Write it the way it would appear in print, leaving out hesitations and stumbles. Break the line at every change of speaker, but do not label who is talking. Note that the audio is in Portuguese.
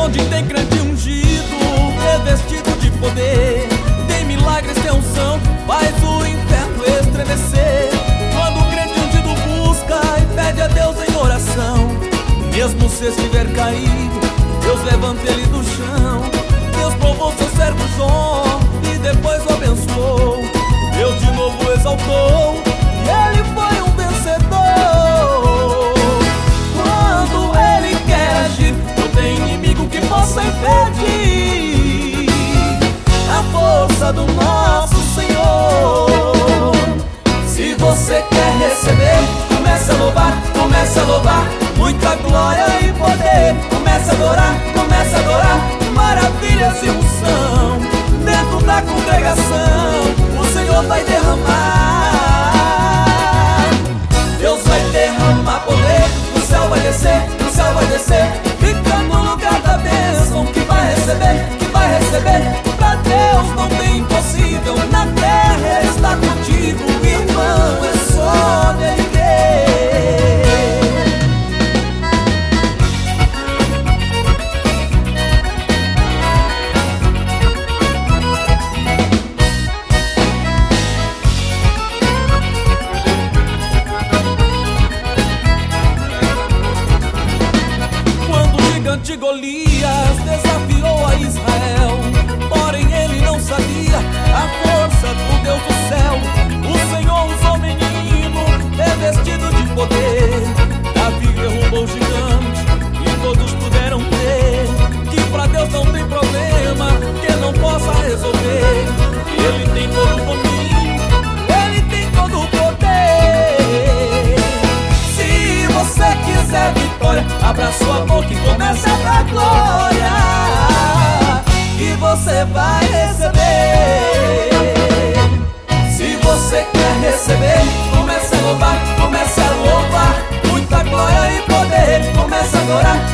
Onde tem crente ungido, revestido de poder, tem milagres, tem unção, faz o inferno estremecer. Quando o crente ungido busca e pede a Deus em oração, mesmo se estiver caído, Deus levanta ele do chão. Deus provou seu servo Jó e depois o abençoou. Deus de novo exaltou e ele foi um vencedor. Quando ele quer agir, não tem inimigo que possa impedir a força do nosso Senhor. Se você quer receber, comece a louvar, muita glória e poder. Comece a adorar, maravilhas e unção. Dentro da congregação, o Senhor vai derramar. Deus vai derramar poder, o céu vai descer, fica no lugar da bênção que vai receber. Pra Deus não tem impossível, na terra Ele está contigo, irmão, é só dele crer. De Golias desafiou a Israel, porém ele não sabia a força do Deus do céu. O Senhor usou menino revestido de poder. Davi derrubou o gigante e todos puderam ver que pra Deus não tem problema que não possa resolver. Ele tem todo o domínio, ele tem todo o poder. Se você quiser vitória, abra sua boca e comece a dar glória, e você vai receber. Se você quer receber, comece a louvar, muita glória e poder. Comece a adorar,